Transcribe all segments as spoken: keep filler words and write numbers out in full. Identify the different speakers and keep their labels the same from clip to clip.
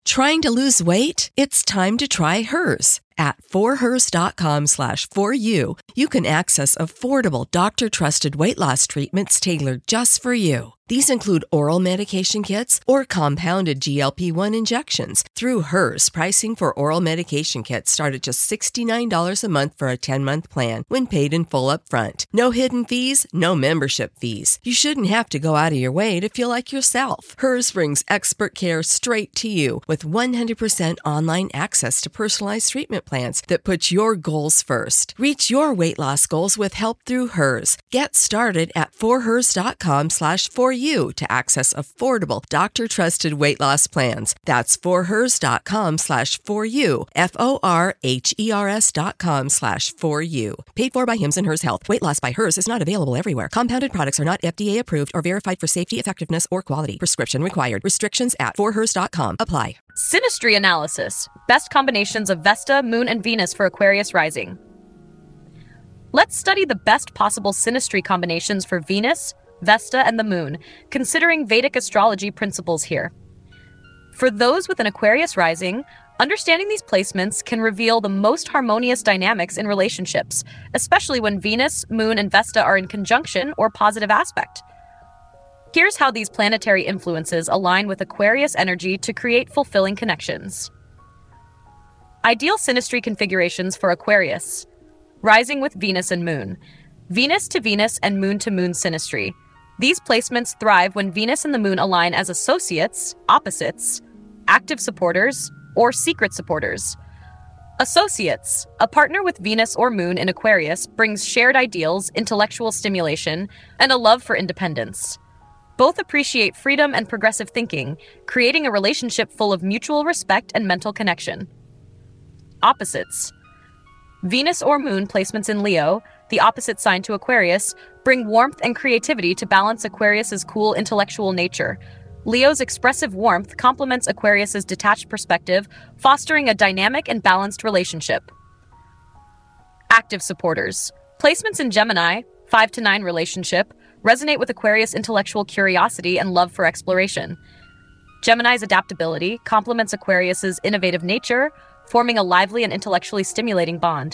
Speaker 1: Trying to lose weight? It's time to try Hers. At forhers.com slash for you, you can access affordable doctor-trusted weight loss treatments tailored just for you. These include oral medication kits or compounded G L P one injections. Through Hers, pricing for oral medication kits start at just sixty-nine dollars a month for a ten-month plan when paid in full upfront. No hidden fees, no membership fees. You shouldn't have to go out of your way to feel like yourself. Hers brings expert care straight to you with one hundred percent online access to personalized treatment plans that put your goals first. Reach your weight loss goals with help through Hers. Get started at forhers.com slash for you to access affordable doctor-trusted weight loss plans. That's forhers.com slash for you, F-O-R-H-E-R-S dot com slash for you. Paid for by Hims and Hers Health. Weight loss by Hers is not available everywhere. Compounded products are not F D A approved or verified for safety, effectiveness, or quality. Prescription required. Restrictions at forhers dot com apply.
Speaker 2: Synastry analysis. Best combinations of Vesta, Moon, and Venus for Aquarius rising. Let's study the best possible synastry combinations for Venus, Vesta, and the Moon, considering Vedic astrology principles here. For those with an Aquarius rising, understanding these placements can reveal the most harmonious dynamics in relationships, especially when Venus, Moon, and Vesta are in conjunction or positive aspect. Here's how these planetary influences align with Aquarius energy to create fulfilling connections. Ideal synastry configurations for Aquarius. Rising with Venus and Moon. Venus to Venus and Moon to Moon synastry. These placements thrive when Venus and the Moon align as associates, opposites, active supporters, or secret supporters. Associates. A partner with Venus or Moon in Aquarius brings shared ideals, intellectual stimulation, and a love for independence. Both appreciate freedom and progressive thinking, creating a relationship full of mutual respect and mental connection. Opposites. Venus or Moon placements in Leo, the opposite sign to Aquarius, bring warmth and creativity to balance Aquarius's cool intellectual nature. Leo's expressive warmth complements Aquarius's detached perspective, fostering a dynamic and balanced relationship. Active supporters. Placements in Gemini, five to nine relationship, resonate with Aquarius' intellectual curiosity and love for exploration. Gemini's adaptability complements Aquarius's innovative nature, forming a lively and intellectually stimulating bond.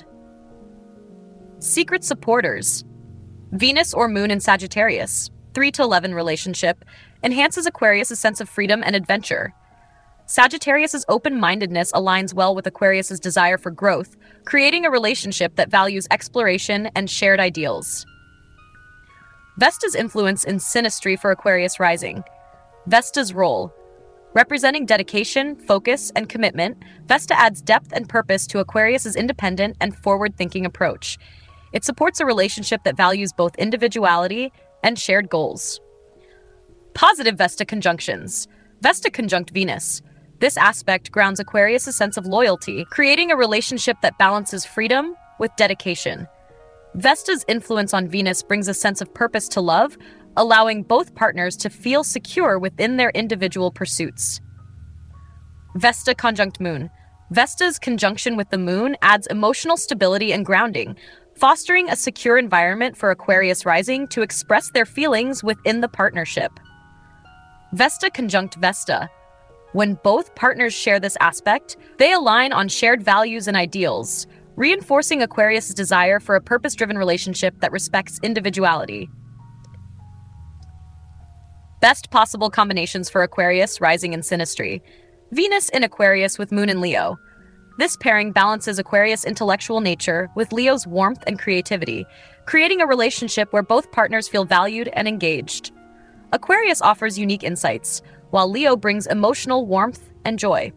Speaker 2: Secret supporters. Venus or Moon in Sagittarius, three to eleven relationship, enhances Aquarius' sense of freedom and adventure. Sagittarius' open-mindedness aligns well with Aquarius' desire for growth, creating a relationship that values exploration and shared ideals. Vesta's influence in synastry for Aquarius rising. Vesta's role. Representing dedication, focus, and commitment, Vesta adds depth and purpose to Aquarius' independent and forward-thinking approach. It supports a relationship that values both individuality and shared goals. Positive Vesta conjunctions. Vesta conjunct Venus. This aspect grounds Aquarius' sense of loyalty, creating a relationship that balances freedom with dedication. Vesta's influence on Venus brings a sense of purpose to love, allowing both partners to feel secure within their individual pursuits. Vesta conjunct Moon. Vesta's conjunction with the Moon adds emotional stability and grounding, fostering a secure environment for Aquarius rising to express their feelings within the partnership. Vesta conjunct Vesta. When both partners share this aspect, they align on shared values and ideals, reinforcing Aquarius' desire for a purpose-driven relationship that respects individuality. Best possible combinations for Aquarius rising in synastry. Venus in Aquarius with Moon in Leo. This pairing balances Aquarius' intellectual nature with Leo's warmth and creativity, creating a relationship where both partners feel valued and engaged. Aquarius offers unique insights, while Leo brings emotional warmth and joy.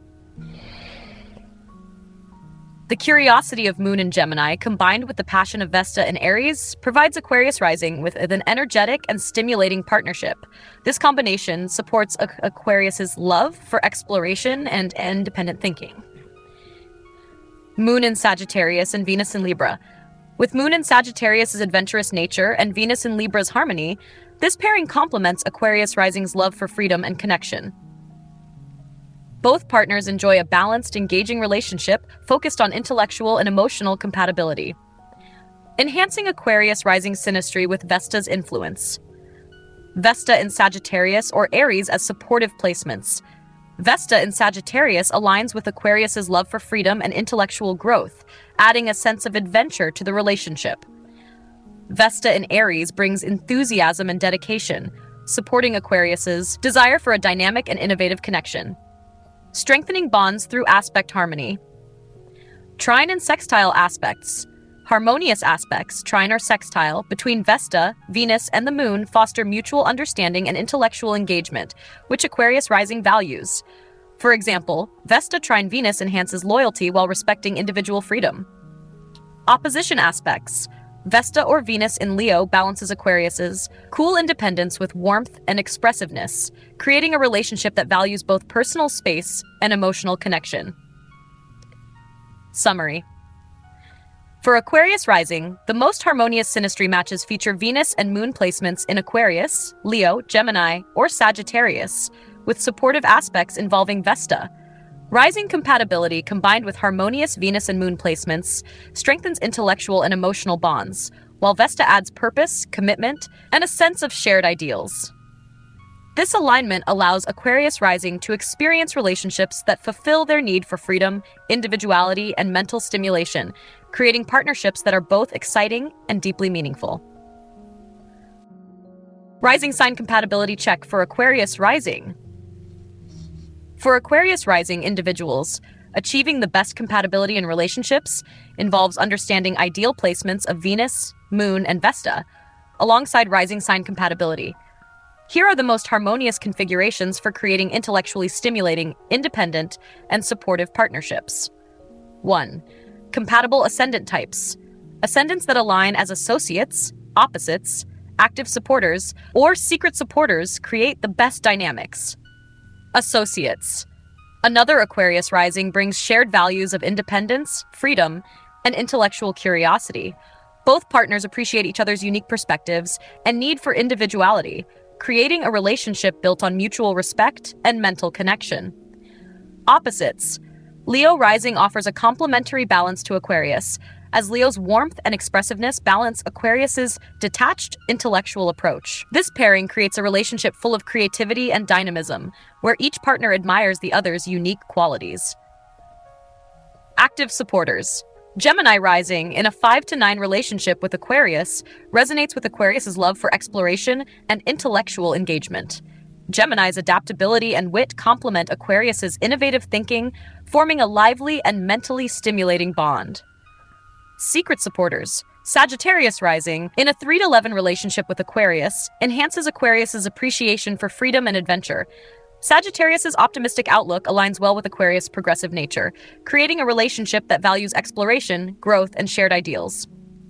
Speaker 2: The curiosity of Moon in Gemini, combined with the passion of Vesta in Aries, provides Aquarius rising with an energetic and stimulating partnership. This combination supports Aquarius's love for exploration and independent thinking. Moon in Sagittarius and Venus in Libra. With Moon in Sagittarius' adventurous nature and Venus in Libra's harmony, this pairing complements Aquarius rising's love for freedom and connection. Both partners enjoy a balanced, engaging relationship focused on intellectual and emotional compatibility, enhancing Aquarius rising synastry with Vesta's influence. Vesta in Sagittarius or Aries as supportive placements. Vesta in Sagittarius aligns with Aquarius's love for freedom and intellectual growth, adding a sense of adventure to the relationship. Vesta in Aries brings enthusiasm and dedication, supporting Aquarius's desire for a dynamic and innovative connection. Strengthening bonds through aspect harmony. Trine and sextile aspects. Harmonious aspects, trine or sextile, between Vesta, Venus, and the Moon foster mutual understanding and intellectual engagement, which Aquarius rising values. For example, Vesta trine Venus enhances loyalty while respecting individual freedom. Opposition aspects. Vesta or Venus in Leo balances Aquarius's cool independence with warmth and expressiveness, creating a relationship that values both personal space and emotional connection. Summary. For Aquarius rising, the most harmonious synastry matches feature Venus and Moon placements in Aquarius, Leo, Gemini, or Sagittarius, with supportive aspects involving Vesta. Rising compatibility combined with harmonious Venus and Moon placements strengthens intellectual and emotional bonds, while Vesta adds purpose, commitment, and a sense of shared ideals. This alignment allows Aquarius rising to experience relationships that fulfill their need for freedom, individuality, and mental stimulation, creating partnerships that are both exciting and deeply meaningful. Rising sign compatibility check for Aquarius rising. For Aquarius rising individuals, achieving the best compatibility in relationships involves understanding ideal placements of Venus, Moon, and Vesta, alongside rising sign compatibility. Here are the most harmonious configurations for creating intellectually stimulating, independent, and supportive partnerships. one. Compatible ascendant types. Ascendants that align as associates, opposites, active supporters, or secret supporters create the best dynamics. Associates. Another Aquarius rising brings shared values of independence, freedom, and intellectual curiosity. Both partners appreciate each other's unique perspectives and need for individuality, creating a relationship built on mutual respect and mental connection. Opposites. Leo rising offers a complementary balance to Aquarius, as Leo's warmth and expressiveness balance Aquarius's detached, intellectual approach. This pairing creates a relationship full of creativity and dynamism, where each partner admires the other's unique qualities. Active supporters. Gemini rising, in a five to nine relationship with Aquarius, resonates with Aquarius's love for exploration and intellectual engagement. Gemini's adaptability and wit complement Aquarius's innovative thinking, forming a lively and mentally stimulating bond. Secret supporters. Sagittarius rising, in a three to eleven relationship with Aquarius, enhances Aquarius's appreciation for freedom and adventure. Sagittarius's optimistic outlook aligns well with Aquarius' progressive nature, creating a relationship that values exploration, growth, and shared ideals.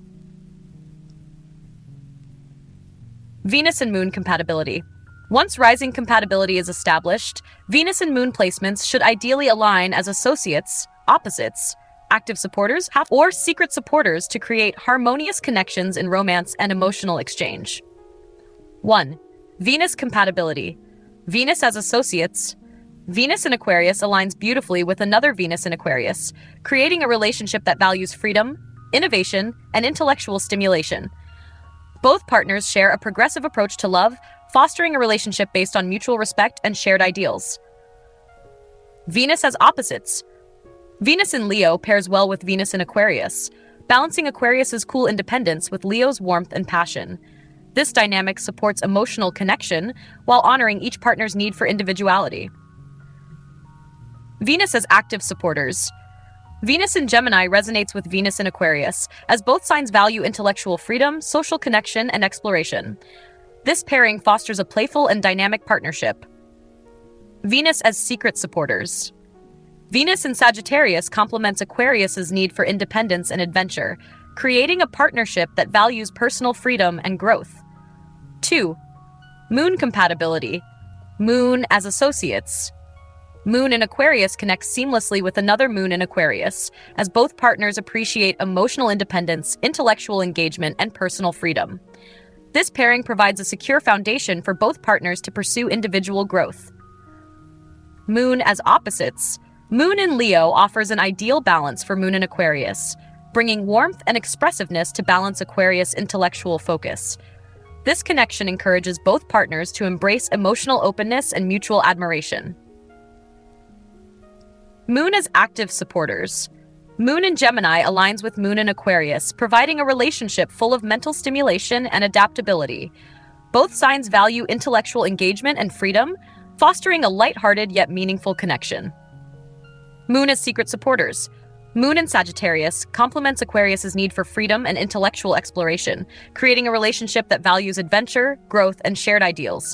Speaker 2: Venus and Moon compatibility. Once rising compatibility is established, Venus and Moon placements should ideally align as associates, opposites, active supporters, or secret supporters to create harmonious connections in romance and emotional exchange. one. Venus compatibility. Venus as associates. Venus in Aquarius aligns beautifully with another Venus in Aquarius, creating a relationship that values freedom, innovation, and intellectual stimulation. Both partners share a progressive approach to love, fostering a relationship based on mutual respect and shared ideals. Venus as opposites. Venus in Leo pairs well with Venus in Aquarius, balancing Aquarius's cool independence with Leo's warmth and passion. This dynamic supports emotional connection while honoring each partner's need for individuality. Venus as active supporters. Venus in Gemini resonates with Venus in Aquarius, as both signs value intellectual freedom, social connection, and exploration. This pairing fosters a playful and dynamic partnership. Venus as secret supporters. Venus in Sagittarius complements Aquarius's need for independence and adventure, creating a partnership that values personal freedom and growth. two. Moon compatibility. Moon as associates. Moon in Aquarius connects seamlessly with another Moon in Aquarius, as both partners appreciate emotional independence, intellectual engagement, and personal freedom. This pairing provides a secure foundation for both partners to pursue individual growth. Moon as opposites. Moon in Leo offers an ideal balance for Moon in Aquarius, bringing warmth and expressiveness to balance Aquarius' intellectual focus. This connection encourages both partners to embrace emotional openness and mutual admiration. Moon as active supporters. Moon in Gemini aligns with Moon in Aquarius, providing a relationship full of mental stimulation and adaptability. Both signs value intellectual engagement and freedom, fostering a lighthearted yet meaningful connection. Moon as secret supporters. Moon in Sagittarius complements Aquarius's need for freedom and intellectual exploration, creating a relationship that values adventure, growth, and shared ideals.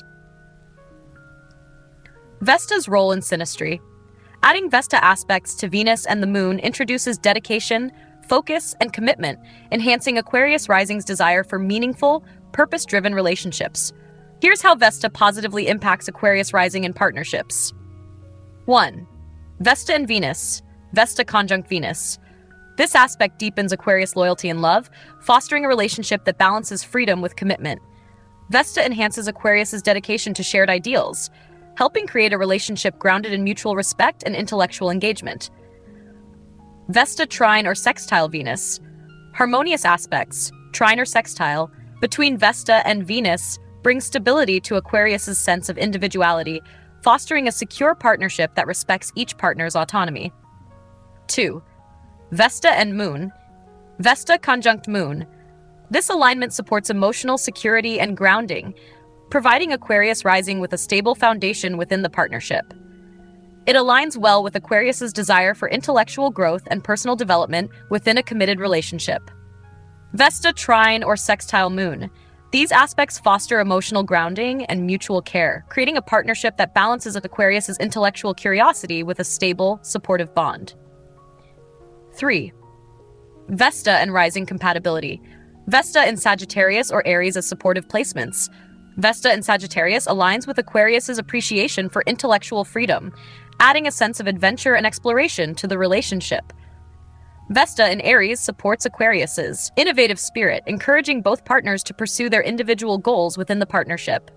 Speaker 2: Vesta's role in synastry. Adding Vesta aspects to Venus and the Moon introduces dedication, focus, and commitment, enhancing Aquarius rising's desire for meaningful, purpose-driven relationships. Here's how Vesta positively impacts Aquarius rising in partnerships. one. Vesta and Venus. Vesta conjunct Venus. This aspect deepens Aquarius loyalty and love, fostering a relationship that balances freedom with commitment. Vesta enhances Aquarius's dedication to shared ideals, helping create a relationship grounded in mutual respect and intellectual engagement. Vesta trine or sextile Venus. Harmonious aspects, trine or sextile, between Vesta and Venus brings stability to Aquarius's sense of individuality, fostering a secure partnership that respects each partner's autonomy. two. Vesta and Moon. Vesta conjunct Moon. This alignment supports emotional security and grounding, providing Aquarius rising with a stable foundation within the partnership. It aligns well with Aquarius's desire for intellectual growth and personal development within a committed relationship. Vesta trine or sextile Moon. These aspects foster emotional grounding and mutual care, creating a partnership that balances Aquarius's intellectual curiosity with a stable, supportive bond. three. Vesta and rising compatibility. Vesta in Sagittarius or Aries as supportive placements. Vesta in Sagittarius aligns with Aquarius's appreciation for intellectual freedom, adding a sense of adventure and exploration to the relationship. Vesta in Aries supports Aquarius's innovative spirit, encouraging both partners to pursue their individual goals within the partnership.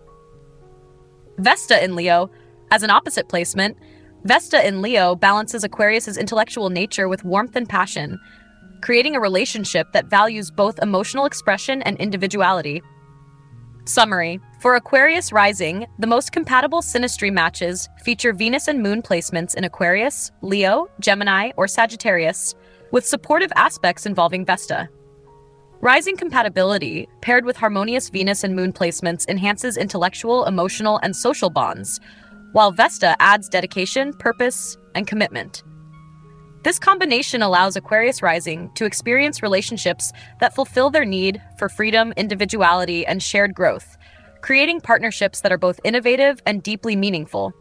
Speaker 2: Vesta in Leo, as an opposite placement, Vesta in Leo balances Aquarius's intellectual nature with warmth and passion, creating a relationship that values both emotional expression and individuality. Summary. For Aquarius rising, the most compatible synastry matches feature Venus and Moon placements in Aquarius, Leo, Gemini, or Sagittarius, with supportive aspects involving Vesta. Rising compatibility, paired with harmonious Venus and Moon placements, enhances intellectual, emotional, and social bonds, while Vesta adds dedication, purpose, and commitment. This combination allows Aquarius rising to experience relationships that fulfill their need for freedom, individuality, and shared growth, creating partnerships that are both innovative and deeply meaningful.